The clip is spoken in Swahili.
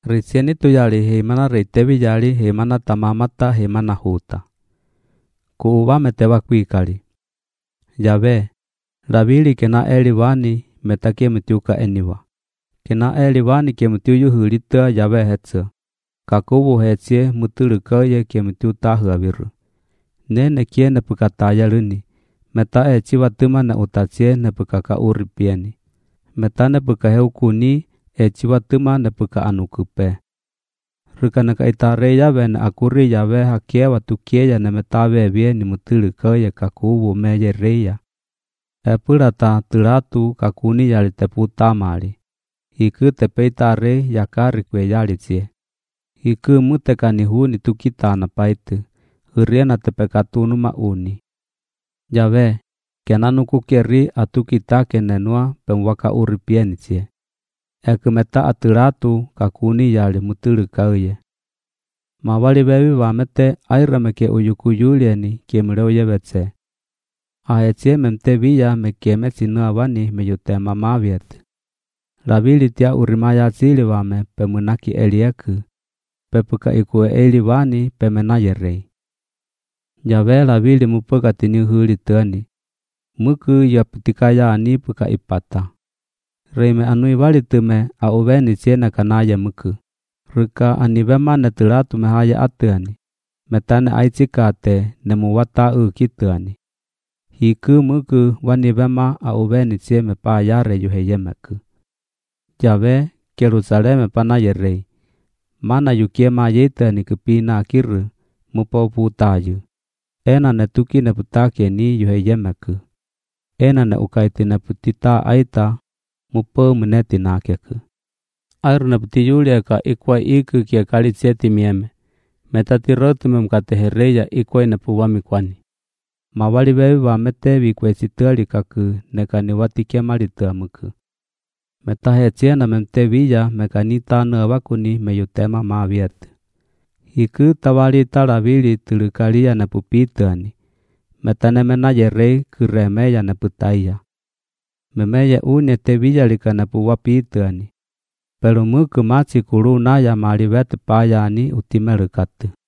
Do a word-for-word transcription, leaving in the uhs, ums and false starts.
Risieni tu yali himana reitevi yali himana tamamata himana huta. Kuuva meteva kuikali. Yave, ravili kena eli vani metakie metiuka eniva. Kena eli vani ke metiu yuhulitua yave hetsa. Kakuvu hetsie mutulukaya ke metiu tahuaviru. Nene kie nepukataya luni. Meta eci watuma na utatsie nepukaka uripieni. Meta nepuka heukuni eci watuma nepuka anukupe. Rukanaka itare yave na akuri yave hakia watukia na metave vie ni mutulukaya kakuvu meye reya. Epurata tulatu kakuni yali tepu tamali. Iku tepe itare yakari kwe yali tsie. Iku mutekani huni tukitana paitu. Uriana tepe katunu mauni. Yave, kenanuku keri atukitake nenua pemwaka uripieni tsie. Ekumeta aturatu kakuni yali mutulukauye. Mawali bebi wamete airameke uyukuyulieni kiemleuye betse. Ahetsie memte via mekieme sinua vani meyutema maviet. Ravili tia urimaya zili wame pemunaki elieku. Pepuka ikue eli vani pemenayerei. Yave ravili mupuka tiniuhuli tuani. Muku yaputikaya ani puka ipata. Reime anui vali tume auveni siena kanaya muku. Ruka anivema netulatu mehaya atuani. Metane aichikate nemuwata ukituani. Hiku muku wanivema auveni sieme pa yare yuheyemeku. Yave Jerusaleme panayerei. Mana yukiema yitani kupina akiru mupopu tayu. Ena netuki neputake ni yuheyemeku. Ena ne ukaiti neputita aita mupo muneti nakeku. Airu neputi yuliaka ikwa iku kia kali tsieti mieme. Metatirotu memkatehereya ikwa nepuwami kwani. Mawali bebi wamete vikwe situali kaku nekani watikia malitua muku. Metahetsia na memte villa mekanita nuavakuni meyutema maviet. Hiku tawali taravili tulukalia nepupituani. Metaneme yerei kuremeya neputaya. Memeye une te villa lika nepuwapituani. Pero muku machi kuru naya malivete payani utimelukatu.